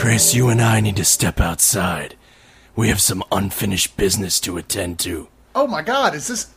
Chris, you and I need to step outside. We have some unfinished business to attend to. Oh my God,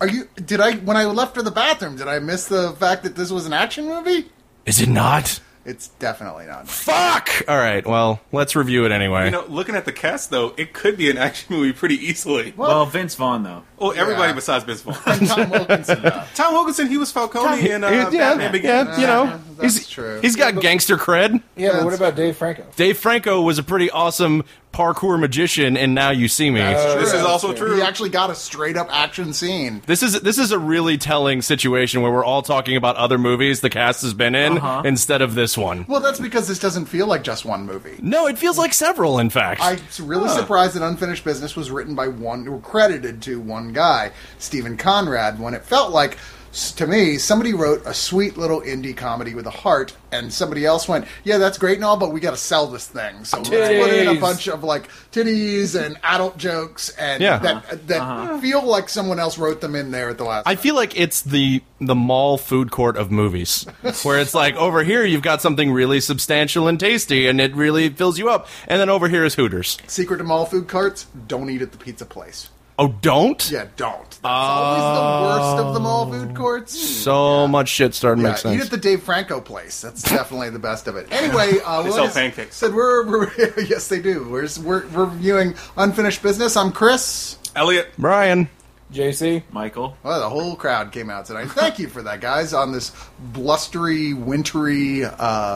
when I left for the bathroom, did I miss the fact that this was an action movie? Is it not? It's definitely not. Fuck! Alright, well, let's review it anyway. You know, looking at the cast, though, it could be an action movie pretty easily. Well, Vince Vaughn, though. Well, everybody besides Vince Vaughn. And Tom Wilkinson, though. Tom Wilkinson, he was Falcone in Batman Begins. you know, That's true. he's got gangster cred. Yeah, but what about Dave Franco? Dave Franco was a pretty awesome parkour magician, and Now You See Me. This is also true. He actually got a straight-up action scene. This is a really telling situation where we're all talking about other movies the cast has been in instead of this one. Well, that's because this doesn't feel like just one movie. No, it feels like several, in fact. I'm really surprised that Unfinished Business was written by one, or credited to one guy, Stephen Conrad, when it felt like, to me, somebody wrote a sweet little indie comedy with a heart, and somebody else went, yeah, that's great and all, but we got to sell this thing. So let's put in a bunch of, like, titties and adult jokes and that feel like someone else wrote them in there at the last I feel like it's the mall food court of movies, where it's like, over here you've got something really substantial and tasty, and it really fills you up, and then over here is Hooters. Secret to mall food carts, don't eat at the pizza place. Oh, don't? Yeah, don't. That's always the worst of the mall food courts. So much shit starting to make sense. Eat at the Dave Franco place. That's definitely the best of it. Anyway, They sell pancakes. Said we're yes, they do. We're reviewing Unfinished Business. I'm Chris. Elliot. Brian. JC. Michael. Well, the whole crowd came out tonight. Thank you for that, guys, on this blustery, wintry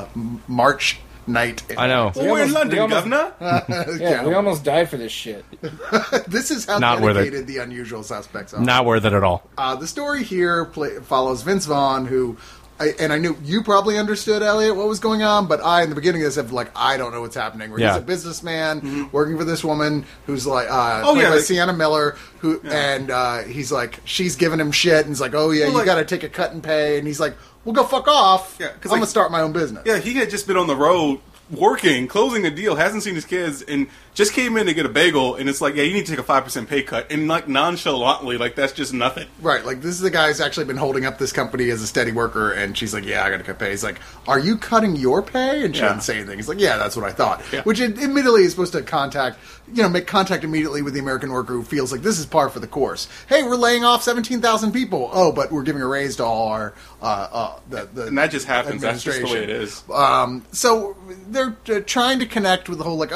March night. I know. We're in London, governor. Yeah, we almost died for this shit. This is how Not worth it. dedicated the Unusual Suspects are. Not worth it at all. The story here follows Vince Vaughn, who... I knew you probably understood, Elliot, what was going on, but in the beginning of this, have I don't know what's happening. Where he's a businessman working for this woman who's like, played by Sienna Miller, and he's like, she's giving him shit, and he's like, oh yeah, you got to take a cut and pay, and he's like, well, go fuck off. Yeah, I'm gonna start my own business. Yeah, he had just been on the road working, closing a deal, hasn't seen his kids, and just came in to get a bagel, and it's like, yeah, you need to take a 5% pay cut, and like nonchalantly, like that's just nothing. Right, like this is the guy who's actually been holding up this company as a steady worker, and she's like, yeah, I gotta cut pay. He's like, are you cutting your pay? And she doesn't say anything. He's like, yeah, that's what I thought. Yeah. Which admittedly is supposed to make contact immediately with the American worker who feels like this is par for the course. Hey, we're laying off 17,000 people. Oh, but we're giving a raise to all our and that just happens. That's just the way it is. So they're trying to connect with the whole, like,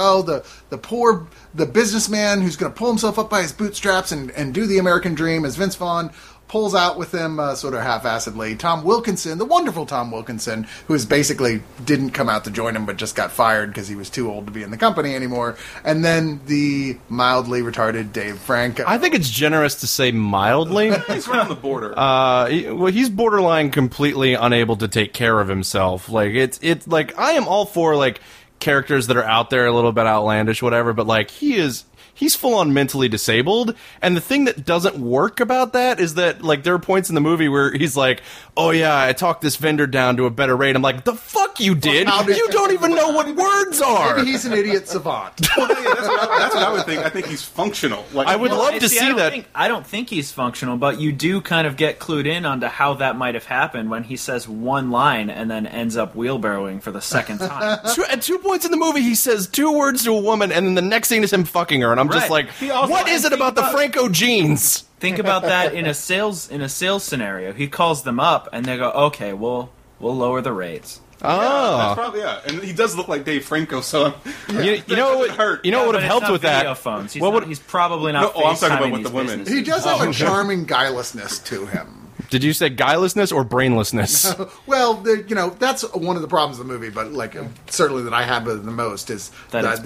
the businessman who's going to pull himself up by his bootstraps and do the American dream, as Vince Vaughn pulls out with him sort of half-assedly. Tom Wilkinson, the wonderful Tom Wilkinson, who is basically didn't come out to join him but just got fired because he was too old to be in the company anymore. And then the mildly retarded Dave Franco. I think it's generous to say mildly. He's right on the border. He's borderline completely unable to take care of himself. Like it's like, I am all for like characters that are out there a little bit outlandish, whatever, but like he's full-on mentally disabled, and the thing that doesn't work about that is that, like, there are points in the movie where he's like, oh yeah, I talked this vendor down to a better rate. I'm like, the fuck you did? You don't even know what words are! Maybe he's an idiot savant. That's what I would think. I think he's functional. Like, I would love to see that. I don't think he's functional, but you do kind of get clued in onto how that might have happened when he says one line and then ends up wheelbarrowing for the second time. At 2 points in the movie, he says 2 words to a woman, and then the next scene is him fucking her, and I'm just like, what is it about the Franco genes? Think about that in a sales scenario. He calls them up, and they go, "Okay, we'll lower the rates." Oh, that's probably and he does look like Dave Franco, so you know what? Hurt. You know what would have helped with that? Phones. He's probably not. I'm talking about with the women. He does have a charming guilelessness to him. Did you say guilelessness or brainlessness? Well, that's one of the problems of the movie, but like certainly that I had with it the most is that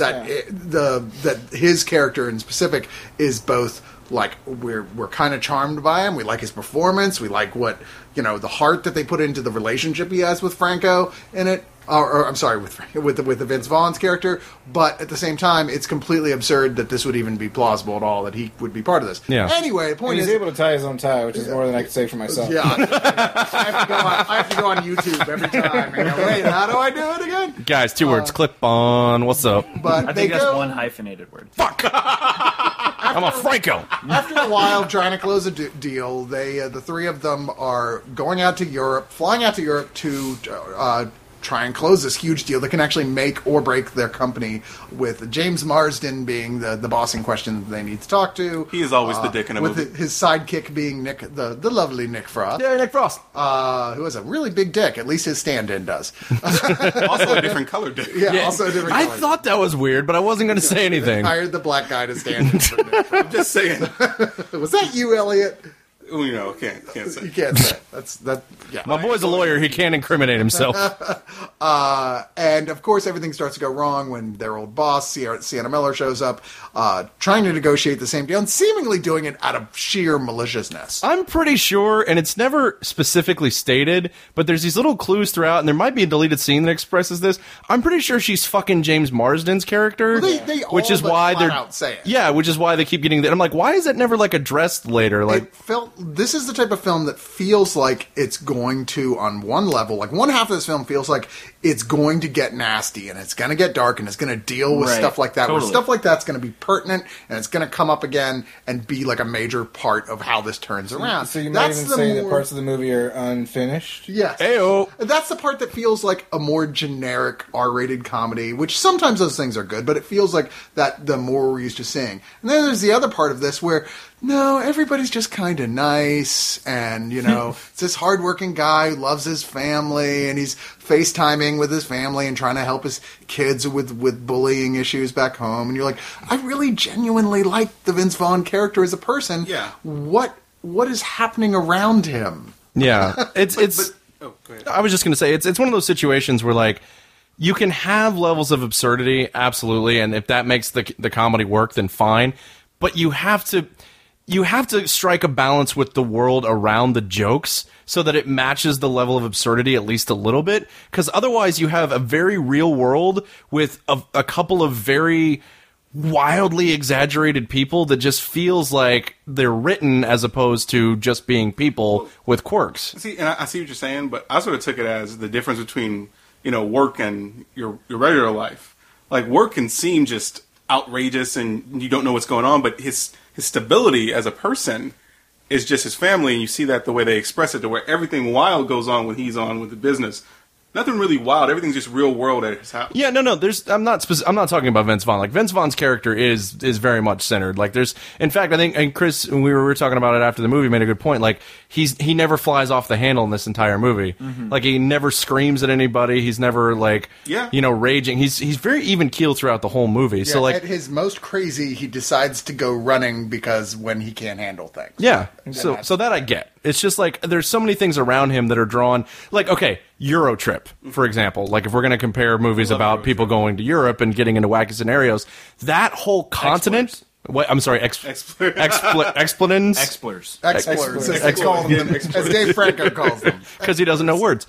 his character in specific is both like we're kind of charmed by him. We like his performance. We like what the heart that they put into the relationship he has with Franco in it. Or I'm sorry, with the Vince Vaughn's character, but at the same time, it's completely absurd that this would even be plausible at all, that he would be part of this. Yeah. Anyway, the point is... He's able to tie his own tie, which is more than I could say for myself. Yeah. I have to go on YouTube every time and go, wait, how do I do it again? Guys, 2 words, clip on, what's up? But I think that's one hyphenated word. Fuck! I'm a Franco! After a while, trying to close a deal, the 3 of them are flying out to Europe to try and close this huge deal that can actually make or break their company, with James Marsden being the boss in question that they need to talk to. He is always the dick in a movie. With his sidekick being Nick, the lovely Nick Frost. Yeah, Nick Frost. Who has a really big dick. At least his stand-in does. Also a different color dick. Yeah, also a different I color. thought that was weird, but I wasn't going to say anything. Hired the black guy to stand in for Nick Frost. I'm just saying. Was that you, Elliot? You know, can't say. You can't say it. Yeah. My boy's a lawyer. He can't incriminate himself. And of course, everything starts to go wrong when their old boss, Sienna Miller, shows up, trying to negotiate the same deal and seemingly doing it out of sheer maliciousness. I'm pretty sure, and it's never specifically stated, but there's these little clues throughout, and there might be a deleted scene that expresses this. I'm pretty sure she's fucking James Marsden's character, Well, they which all is but why flat they're out say it. Yeah, which is why they keep getting that. I'm like, why is that never like addressed later? Like, This is the type of film that feels like it's going to, on one level, like one half of this film feels like it's going to get nasty and it's going to get dark and it's going to deal with Right. stuff like that. Totally. Where stuff like that's going to be pertinent and it's going to come up again and be like a major part of how this turns around. So you might That's even the say that more- parts of the movie are unfinished. Yes. Ayo. That's the part that feels like a more generic R-rated comedy, which sometimes those things are good, but it feels like that the more we're used to seeing. And then there's the other part of this where, no, everybody's just kind of nice, and, you know, it's this hardworking guy who loves his family, and he's FaceTiming with his family and trying to help his kids with bullying issues back home. And you're like, I really genuinely like the Vince Vaughn character as a person. Yeah. What is happening around him? yeah, it's. Oh, go ahead. I was just going to say it's one of those situations where like you can have levels of absurdity, absolutely, and if that makes the comedy work, then fine. But you have to strike a balance with the world around the jokes so that it matches the level of absurdity at least a little bit. Because otherwise, you have a very real world with a couple of very wildly exaggerated people that just feels like they're written as opposed to just being people with quirks. See, and I see what you're saying, but I sort of took it as the difference between, you know, work and your regular life. Like, work can seem just outrageous and you don't know what's going on, but his stability as a person is just his family, and you see that the way they express it, to where everything wild goes on when he's on with the business. Nothing really wild. Everything's just real world at his house. Yeah, no. I'm not talking about Vince Vaughn. Like, Vince Vaughn's character is very much centered. Like, in fact, I think, and Chris, when we were talking about it after the movie, made a good point. Like, he never flies off the handle in this entire movie. Mm-hmm. Like, he never screams at anybody. He's never like, Yeah. raging. He's very even keeled throughout the whole movie. So Yeah, like, at his most crazy, he decides to go running because when he can't handle things. yeah. So that I get. It's just like there's so many things around him that are drawn. Like, okay, Euro Trip, for example. Like, if we're going to compare movies about Euro people going to Europe and getting into wacky scenarios, that whole continent. What, I'm sorry, Explorers. explanins? Explorers. Explorers, as, Explorers. as Dave Franco calls them. Because he doesn't know words.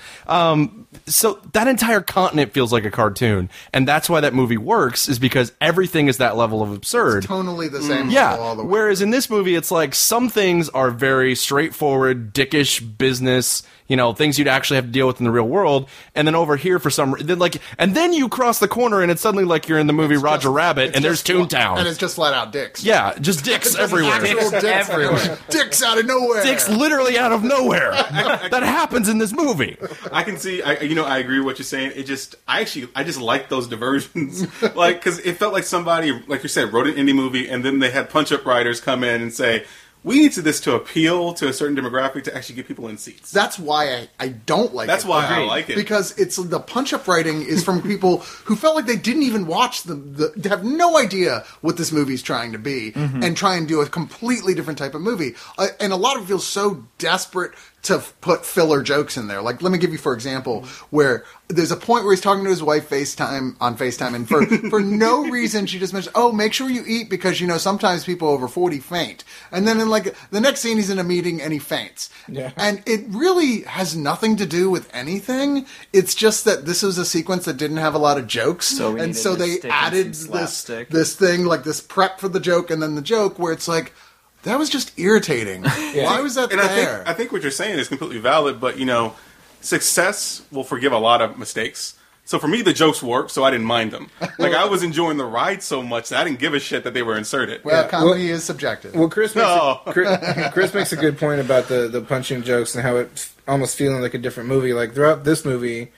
So that entire continent feels like a cartoon, and that's why that movie works. Is because everything is that level of absurd. Tonally the same. Yeah. all the way. Whereas in this movie, it's like some things are very straightforward, dickish business. Things you'd actually have to deal with in the real world. And then over here, for some reason, and then you cross the corner, and it's suddenly like you're in the movie Roger Rabbit, and there's Toontown. And it's just flat out dicks. Yeah, just dicks everywhere. Actual dicks everywhere. Dicks out of nowhere. Dicks literally out of nowhere. That happens in this movie. I can see. I agree with what you're saying. I just like those diversions, like, because it felt like somebody, like you said, wrote an indie movie, and then they had punch-up writers come in and say, we need this to appeal to a certain demographic to actually get people in seats. That's why I don't like it. That's why I like it. Because it's the punch-up writing is from people who felt like they didn't even watch they have no idea what this movie's trying to be, and try and do a completely different type of movie. And a lot of it feels so desperate to put filler jokes in there. Like, let me give you, for example, where there's a point where he's talking to his wife on FaceTime, and for no reason she just mentions, oh, make sure you eat because, sometimes people over 40 faint. And then in like the next scene, he's in a meeting and he faints. Yeah. And it really has nothing to do with anything. It's just that this was a sequence that didn't have a lot of jokes. So we and needed so to they stick in added some slapstick. this thing, like this prep for the joke and then the joke where it's like, that was just irritating. Why was that And there? I think what you're saying is completely valid, but success will forgive a lot of mistakes. So for me, the jokes worked, so I didn't mind them. Like, I was enjoying the ride so much that I didn't give a shit that they were inserted. Well, Yeah. comedy is subjective. Well, Chris makes, No. Chris makes a good point about the punching jokes and how it's almost feeling like a different movie. Like, throughout this movie,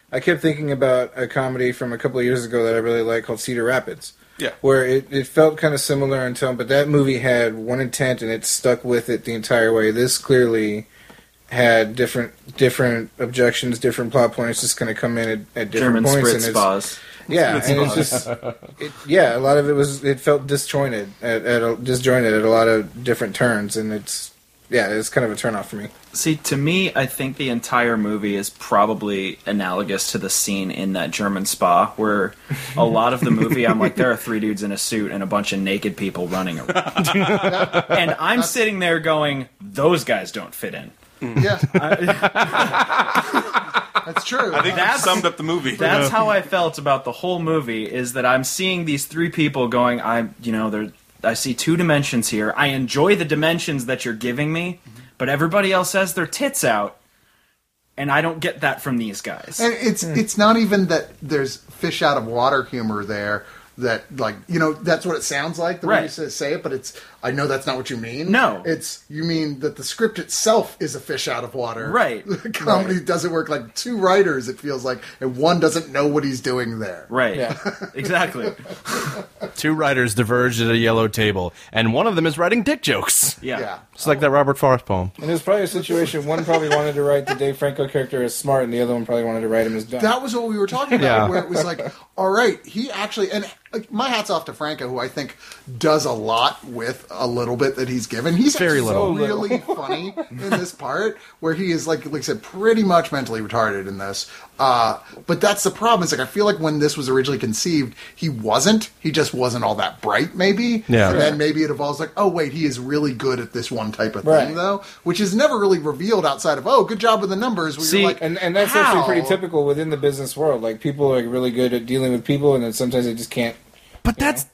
I kept thinking about a comedy from a couple of years ago that I really like called Cedar Rapids. Yeah. Where it felt kind of similar in tone, but that movie had one intent and it stuck with it the entire way. This clearly had different objections, different plot points just kind of come in at different German points. spritz spas. Yeah, and it's just, a lot of it felt disjointed at a lot of different turns, and it's kind of a turnoff for me. See, to me, I think the entire movie is probably analogous to the scene in that German spa, where a lot of the movie, I'm like, there are 3 dudes in a suit and a bunch of naked people running around. And I'm sitting there going, those guys don't fit in. Yeah. That's true. I think that summed up the movie. That's how I felt about the whole movie, is that I'm seeing these 3 people going, I see 2 dimensions here. I enjoy the dimensions that you're giving me, but everybody else has their tits out, and I don't get that from these guys. And it's not even that there's fish out of water humor there. That, like, that's what it sounds like the way you say it, but I know that's not what you mean. No. You mean that the script itself is a fish out of water. Right. The comedy doesn't work like 2 writers, it feels like, and one doesn't know what he's doing there. Right. Yeah. Exactly. 2 writers diverged at a yellow table, and one of them is writing dick jokes. Yeah. It's like that Robert Frost poem. And there's probably a situation, one probably wanted to write the Dave Franco character as smart, and the other one probably wanted to write him as dumb. That was what we were talking about, Yeah. where it was like, all right, he actually, and my hat's off to Franco, who I think does a lot with a little bit that he's given. He's Very actually little. really funny in this part, where he is, like I said, pretty much mentally retarded in this. But that's the problem. It's like, I feel like when this was originally conceived, he just wasn't all that bright, maybe. Yeah. And then maybe it evolves like, oh, wait, he is really good at this one type of thing, Right. though, which is never really revealed outside of, oh, good job with the numbers. Where See, you're like, And that's how? actually pretty typical within the business world. Like, people are really good at dealing with people, and then sometimes they just can't. But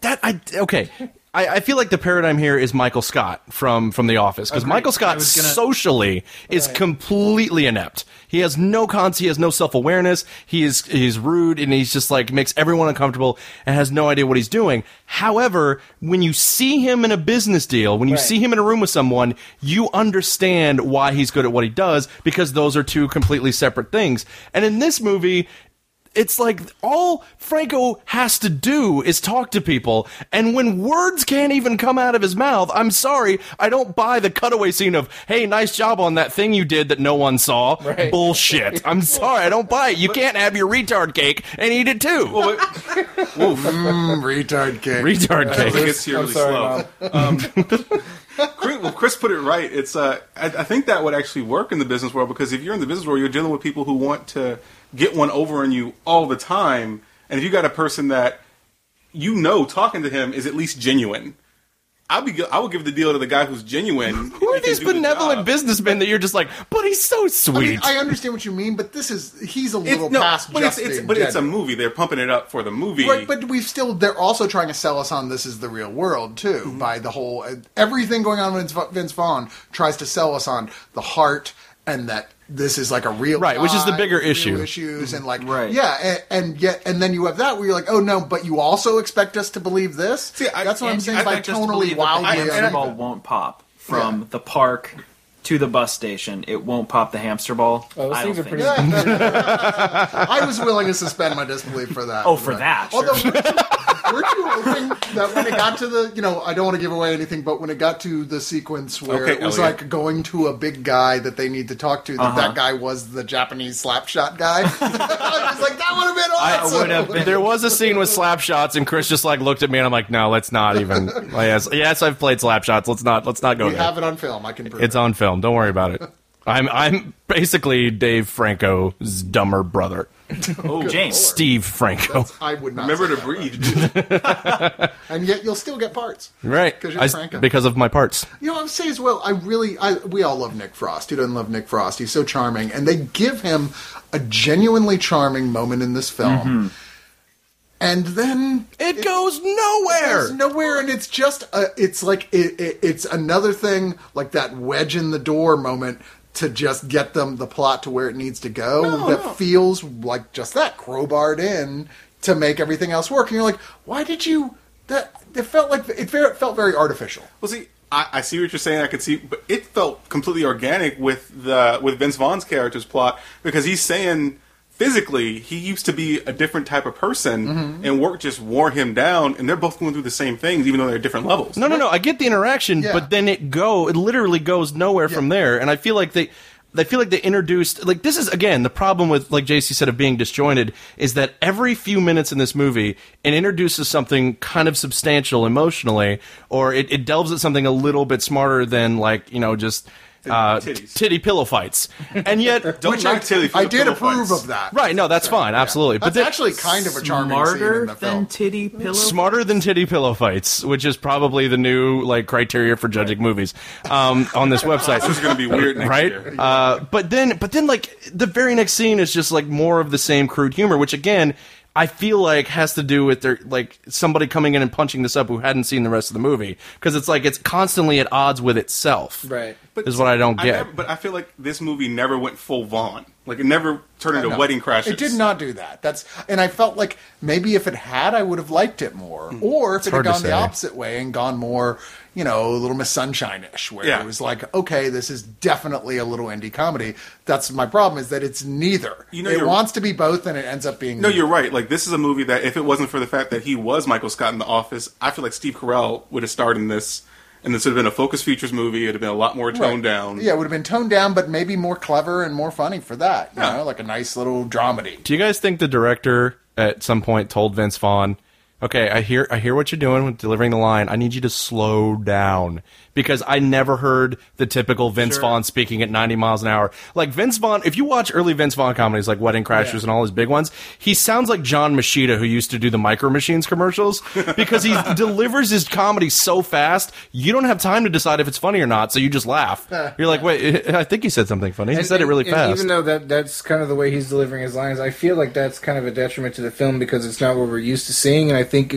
I feel like the paradigm here is Michael Scott from The Office, because Michael Scott socially is completely inept. He has no he has no self-awareness. He's rude, and he's just like makes everyone uncomfortable and has no idea what he's doing. However, when you see him in a business deal, when you see him in a room with someone, you understand why he's good at what he does, because those are 2 completely separate things. And in this movie, it's like all Franco has to do is talk to people, and when words can't even come out of his mouth, I'm sorry, I don't buy the cutaway scene of, hey, nice job on that thing you did that no one saw. Right. Bullshit. I'm sorry, I don't buy it. You can't have your retard cake and eat it too. Retard cake. Retard I think cake. it's here I'm really sorry, slow. Chris put it right. It's I think that would actually work in the business world, because if you're in the business world, you're dealing with people who want to get one over on you all the time, and if you got a person that talking to him is at least genuine, I would give the deal to the guy who's genuine. Who are these benevolent businessmen that you're just like, but he's so sweet? I mean, I understand what you mean, but he's a little past just being but it's a genuine. movie. They're pumping it up for the movie. Right, but they're also trying to sell us on this is the real world, too, by the whole, everything going on with Vince Vaughn tries to sell us on the heart, and that this is like a real Right, which is the guy, bigger real issue. issues, and like, Right. yeah, and then you have that where you're like, oh no, but you also expect us to believe this? See, That's what I'm saying by Just tonally believe that wildly. the hamster unfair. ball won't pop from the park to the bus station. It won't pop the hamster ball. Oh, those I things don't are think pretty. so. I was willing to suspend my disbelief for that. Oh, for that, sure. Although, weren't you hoping that when it got to the, I don't want to give away anything, but when it got to the sequence where it was like going to a big guy that they need to talk to, that guy was the Japanese slapshot guy? I was like, that would have been awesome. I would have been. There was a scene with slap shots, and Chris just like looked at me, and I'm like, no, let's not even. Yes, I've played slap shots. Let's not go We there. have it on film. I can prove It's it. on film. Don't worry about it. I'm basically Dave Franco's dumber brother, Oh, James. Steve Franco. I would not Remember say to that. breathe. And yet you'll still get parts. Right. 'Cause you're Franco. Because of my parts. I would say as well, we all love Nick Frost. Who doesn't love Nick Frost? He's so charming. And they give him a genuinely charming moment in this film. And then It goes nowhere. There's nowhere, and it's just it's like it's another thing like that wedge in the door moment to just get the plot to where it needs to go. Feels like just that crowbarred in to make everything else work. And you're like, why did you? It felt like it felt very artificial. Well, see, I see what you're saying. I could see, but it felt completely organic with Vince Vaughn's character's plot, because he's saying physically, he used to be a different type of person, and work just wore him down, and they're both going through the same things, even though they're different levels. No. I get the interaction, Yeah. but then it literally goes nowhere from there. And I feel like they introduced, like, this is, again, the problem with, like JC said, of being disjointed, is that every few minutes in this movie, it introduces something kind of substantial emotionally, or it delves at something a little bit smarter than, like, just titties. titty pillow fights. And yet, Don't knock Tilly for I the did pillow approve fights. of that. right, no, that's fine, absolutely. That's But then, actually kind of a charming scene in Smarter the than film. titty pillow. smarter than titty pillow fights, which is probably the new, like, criteria for judging movies on this website. This is going to be weird next Right, year. but then, like, the very next scene is just like more of the same crude humor, which again I feel like has to do with their, like, somebody coming in and punching this up who hadn't seen the rest of the movie, because it's like it's constantly at odds with itself. Right. Is what I don't get. But I feel like this movie never went full Vaughn. Like, it never turned into No. Wedding Crashers. It did not do that. And I felt like maybe if it had, I would have liked it more. Or if it had hard to gone the say. opposite way and gone more, Little Miss Sunshine-ish, where Yeah. it was like, okay, this is definitely a little indie comedy. That's my problem, is that it's neither. You know, it you're- wants to be both, and it ends up being No, neither. you're right. Like, this is a movie that if it wasn't for the fact that he was Michael Scott in The Office, I feel like Steve Carell would have starred in this, and this would have been a Focus Features movie. It would have been a lot more toned down. Yeah, it would have been toned down, but maybe more clever and more funny for that. You Yeah. know, like a nice little dramedy. Do you guys think the director at some point told Vince Vaughn, "Okay, I hear what you're doing with delivering the line. I need you to slow down," because I never heard the typical Vince Vaughn speaking at 90 miles an hour. Like, Vince Vaughn, if you watch early Vince Vaughn comedies like Wedding Crashers and all his big ones, he sounds like John Machida, who used to do the Micro Machines commercials, because he delivers his comedy so fast, you don't have time to decide if it's funny or not, so you just laugh. You're like, wait, I think he said something funny. He said it really and fast. even though that's kind of the way he's delivering his lines, I feel like that's kind of a detriment to the film because it's not what we're used to seeing, and I think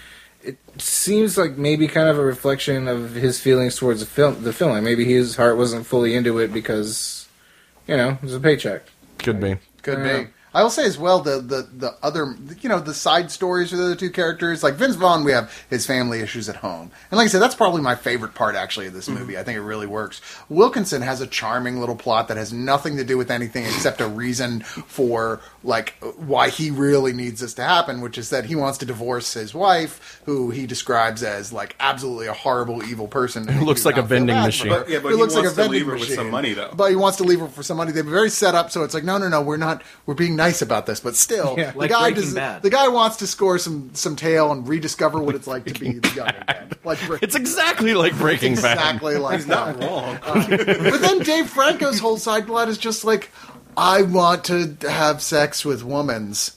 it seems like maybe kind of a reflection of his feelings towards the film. Like maybe his heart wasn't fully into it because, it was a paycheck. Could be. Could Yeah. be. I will say as well, the other, the side stories for the other two characters, like Vince Vaughn, we have his family issues at home. And like I said, that's probably my favorite part, actually, of this movie. I think it really works. Wilkinson has a charming little plot that has nothing to do with anything except a reason for, like, why he really needs this to happen, which is that he wants to divorce his wife, who he describes as, like, absolutely a horrible, evil person. Who looks like a vending machine. But he Who looks like a wants to vending leave her with machine. some money, though. But he wants to leave her for some money. They're very set up, so it's like, no, we're being nice about this, but still, Yeah. Like Breaking Bad. the guy wants to score some tail and rediscover what it's like to be young again. Like It's exactly like Breaking Bad. exactly like He's not wrong. But then Dave Franco's whole side plot is just like, I want to have sex with womans.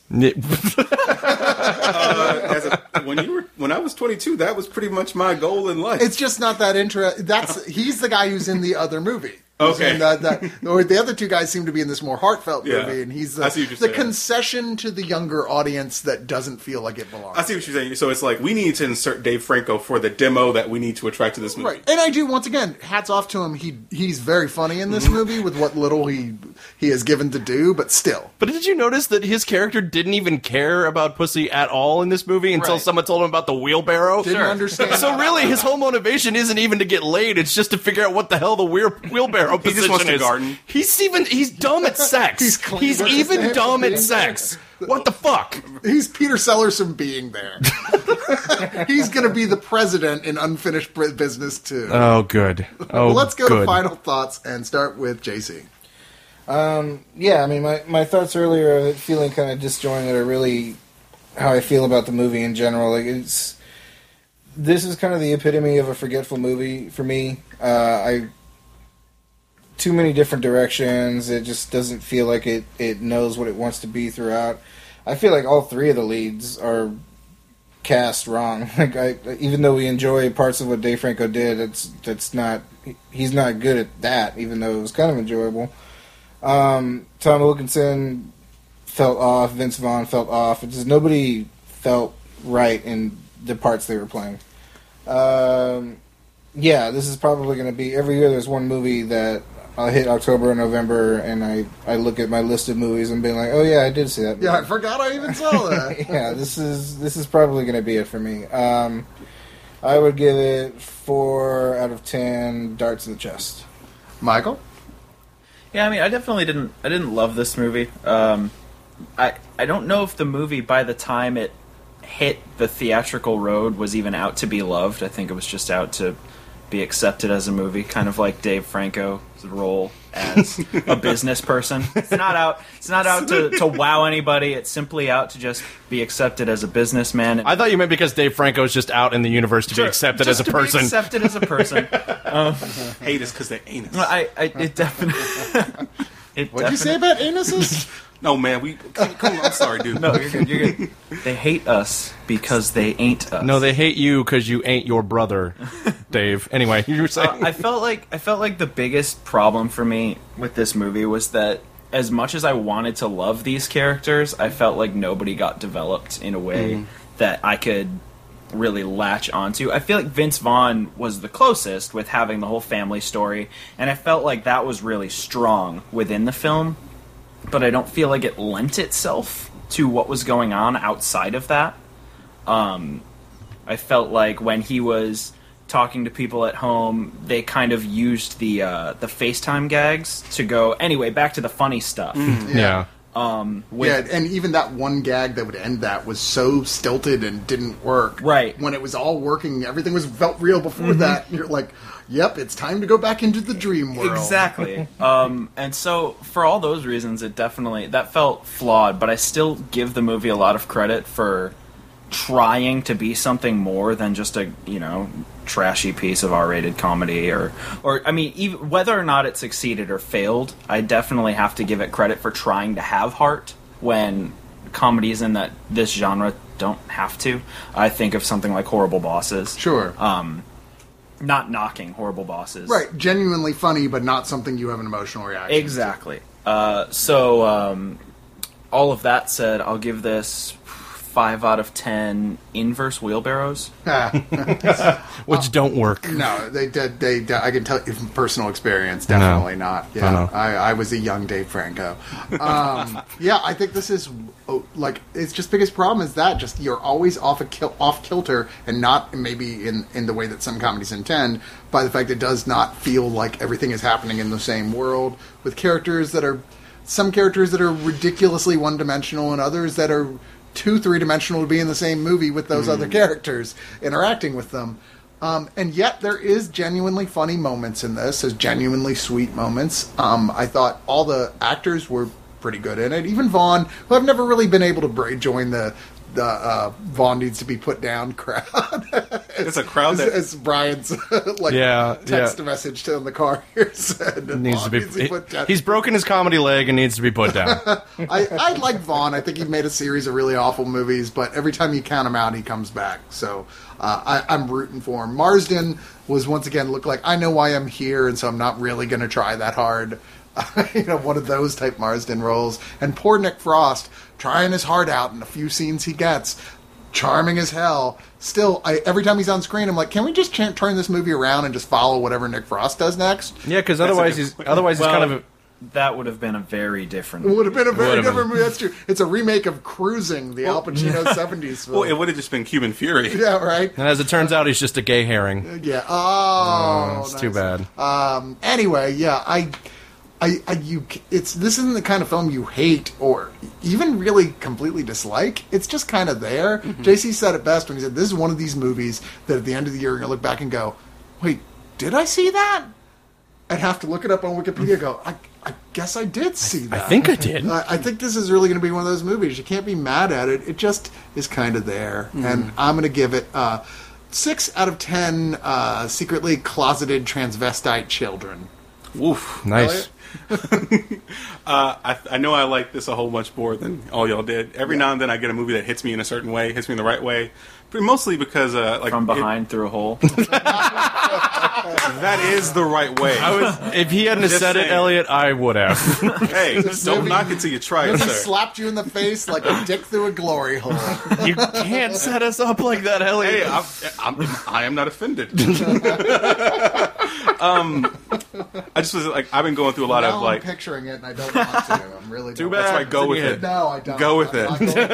When I was 22, that was pretty much my goal in life. It's just not that interesting. He's the guy who's in the other movie. Okay. And or the other two guys seem to be in this more heartfelt Yeah. movie, and he's I see what you're the saying. concession to the younger audience that doesn't feel like it belongs. I see what you're saying. So it's like we need to insert Dave Franco for the demo that we need to attract to this movie. Right, and I do, once again, hats off to him. He's very funny in this movie with what little he is given to do, but still. But did you notice that his character didn't even care about pussy at all in this movie until Right. someone told him about the wheelbarrow? Didn't understand. So really, his whole motivation isn't even to get laid; it's just to figure out what the hell the wheelbarrow He just position wants to is. garden. He's dumb at sex. He's clean. He's What's even his name? dumb at Being sex. What the fuck? He's Peter Sellers from being there. He's going to be the president in Unfinished Business too. Oh, good. Oh, Well, let's go good. to final thoughts and start with JC. Yeah, I mean, my thoughts earlier of it feeling kind of disjointed are really how I feel about the movie in general. Like, this is kind of the epitome of a forgetful movie for me. Too many different directions. It just doesn't feel like it knows what it wants to be throughout. I feel like all three of the leads are cast wrong. Like, even though we enjoy parts of what Dave Franco did, he's not good at that. Even though it was kind of enjoyable. Tom Wilkinson felt off. Vince Vaughn felt off. It's just nobody felt right in the parts they were playing. Yeah, this is probably going to be every year. There's one movie that I'll hit October or November, and I look at my list of movies and be like, oh yeah, I did see that movie. Yeah, I forgot I even saw that. Yeah, this is probably going to be it for me. I would give it 4 out of 10 darts in the chest. Michael? Yeah, I mean, I didn't love this movie. I don't know if the movie, by the time it hit the theatrical road, was even out to be loved. I think it was just out to be accepted as a movie, kind of like Dave Franco's role as a business person. It's not out to wow anybody. It's simply out to just be accepted as a businessman. I thought you meant because Dave Franco's just out in the universe to be accepted as a person. Be accepted as a person. Hate us because they ain't us. It definitely. What'd you say about anuses? No, man, come on, I'm sorry, dude. No, you're good. You're good. They hate us because they ain't us. No, they hate you because you ain't your brother, Dave. Anyway, you were saying. I felt like the biggest problem for me with this movie was that as much as I wanted to love these characters, I felt like nobody got developed in a way that I could really latch onto. I feel like Vince Vaughn was the closest with having the whole family story, and I felt like that was really strong within the film, but I don't feel like it lent itself to what was going on outside of that. I felt like when he was talking to people at home, they kind of used the FaceTime gags to go, anyway, back to the funny stuff. Yeah. And even that one gag that would end that was so stilted and didn't work. Right. When it was all working, everything felt real before that. You're like, yep, it's time to go back into the dream world. Exactly. And so, for all those reasons, that felt flawed, but I still give the movie a lot of credit for trying to be something more than just a, trashy piece of R-rated comedy, or I mean, even whether or not it succeeded or failed, I definitely have to give it credit for trying to have heart when comedies in this genre don't have to. I think of something like Horrible Bosses. Sure. Not knocking Horrible Bosses. Right, genuinely funny, but not something you have an emotional reaction Exactly. So, all of that said, I'll give this 5 out of 10 inverse wheelbarrows. Which don't work. No, they did. I can tell you from personal experience, definitely not. Yeah, I was a young Dave Franco. Yeah, I think this is its just biggest problem is that just you're always off kilter, and not maybe in the way that some comedies intend, by the fact it does not feel like everything is happening in the same world, with some characters that are ridiculously one-dimensional and others that are 2-3-dimensional to be in the same movie with those other characters, interacting with them. And yet there is genuinely funny moments in this. There's genuinely sweet moments. I thought all the actors were pretty good in it. Even Vaughn, who I've never really been able to join the Vaughn needs to be put down crowd. It's a crowd that... As Brian's text message to in the car here said. Needs to be put down. He's broken his comedy leg and needs to be put down. I like Vaughn. I think he made a series of really awful movies, but every time you count him out, he comes back. So I'm rooting for him. Marsden was once again looked like, I know why I'm here, and so I'm not really going to try that hard. One of those type Marsden roles. And poor Nick Frost, trying his heart out in the few scenes he gets, charming as hell. Still, every time he's on screen, I'm like, can we just turn this movie around and just follow whatever Nick Frost does next? Yeah, because otherwise he's kind of... That would have been a very different... It would have been a very different movie, that's true. It's a remake of Cruising, the Al Pacino 70s film. Well, it would have just been Cuban Fury. Yeah, right? And as it turns out, he's just a gay herring. Yeah. It's nice. Too bad. Anyway, yeah, this isn't the kind of film you hate or even really completely dislike. It's just kind of there. Mm-hmm. JC said it best when he said, this is one of these movies that at the end of the year you're going to look back and go, wait, did I see that? I'd have to look it up on Wikipedia and go, I guess I did see that. I think I did. I think this is really going to be one of those movies. You can't be mad at it. It just is kind of there. Mm. And I'm going to give it 6 out of 10 secretly closeted transvestite children. Woof. Nice. I know I like this a whole bunch more than all y'all did. Every now and then I get a movie that hits me in a certain way, hits me in the right way. But mostly because from behind through a hole. That is the right way. If he hadn't said it, Elliot, I would have. Hey, don't knock it till you try it, sir. Slapped you in the face like a dick through a glory hole. You can't set us up like that, Elliot. Hey, I am not offended. I just was like, I've been going through a lot of I'm picturing it and I don't want to. I'm really too bad. That's why go with it. No, I don't. Go with it.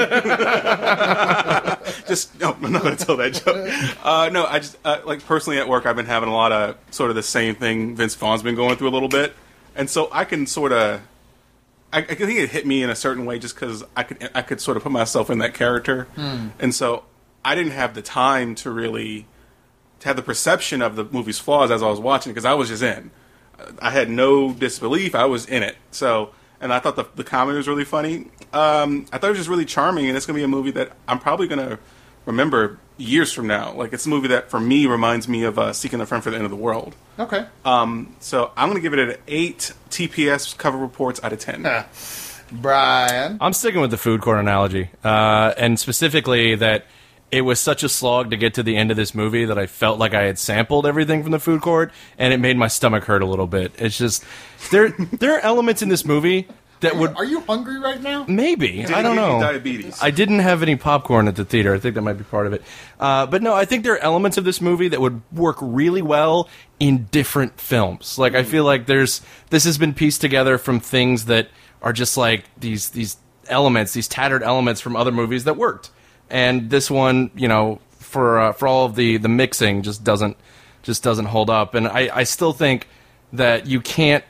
I'm not going to tell that joke. No, I just personally at work, I've been having a lot of sort of the same thing Vince Vaughn's been going through a little bit, and so I can sort of I think it hit me in a certain way just because I could sort of put myself in that character, and so I didn't have the time to really to have the perception of the movie's flaws as I was watching because I was just in. I had no disbelief. I was in it. So, and I thought the comedy was really funny. I thought it was just really charming, and it's going to be a movie that I'm probably going to remember years from now. Like, it's a movie that, for me, reminds me of Seeking a Friend for the End of the World. Okay. So I'm going to give it an 8 TPS cover reports out of 10. Brian? I'm sticking with the food court analogy, and specifically that it was such a slog to get to the end of this movie that I felt like I had sampled everything from the food court, and it made my stomach hurt a little bit. It's just there are elements in this movie that would. Are you hungry right now? Maybe. Did I it don't give you know. diabetes? I didn't have any popcorn at the theater. I think that might be part of it. But no, I think there are elements of this movie that would work really well in different films. Like, I feel like this has been pieced together from things that are just like these elements, these tattered elements from other movies that worked. And this one, you know, for all of the mixing, just doesn't hold up. And I still think that you can't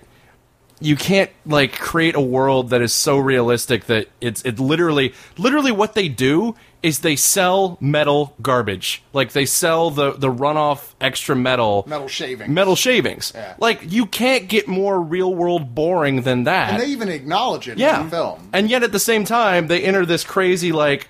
like create a world that is so realistic that it's literally what they do is they sell metal garbage. Like, they sell the runoff extra metal shavings. Yeah. Like, you can't get more real world boring than that. And they even acknowledge it in Yeah. the film. And yet at the same time they enter this crazy like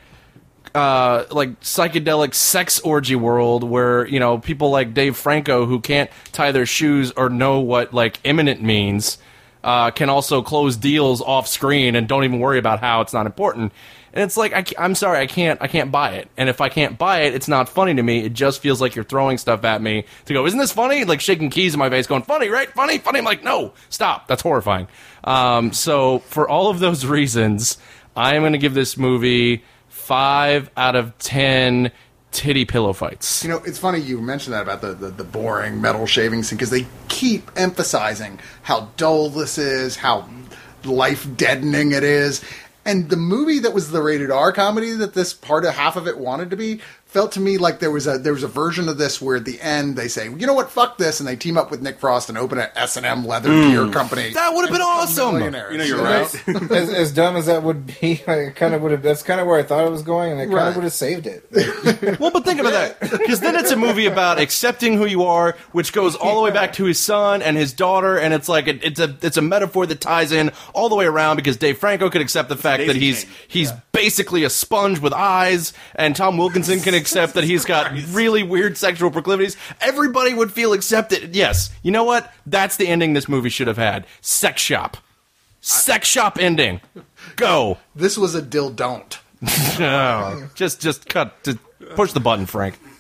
psychedelic sex orgy world where, you know, people like Dave Franco who can't tie their shoes or know what like imminent means can also close deals off screen and don't even worry about how it's not important. And it's like, I'm sorry, I can't buy it. And if I can't buy it, it's not funny to me. It just feels like you're throwing stuff at me to go, isn't this funny? Like shaking keys in my face going, funny, right? Funny, funny. I'm like, no, stop. That's horrifying. So for all of those reasons, I am going to give this movie 5 out of 10 titty pillow fights. You know, it's funny you mentioned that about the boring metal shaving scene because they keep emphasizing how dull this is, how life deadening it is. And the movie that was the rated R comedy that this part of half of it wanted to be felt to me like there was a version of this where at the end they say, you know what, fuck this, and they team up with Nick Frost and open an S&M leather gear company. That would have been awesome. You know, you're right. As dumb as that would be, I kind of would have. That's kind of where I thought it was going, and it kind Right. of would have saved it. Well, but think about that, because then it's a movie about accepting who you are, which goes all the way back to his son and his daughter, and it's like it's a metaphor that ties in all the way around because Dave Franco could accept the fact that he's basically a sponge with eyes, and Tom Wilkinson can accept that he's got really weird sexual proclivities. Everybody would feel accepted. Yes, you know what? That's the ending this movie should have had. Sex shop ending. Go. This was a dill don't. No, just cut. Push the button, Frank.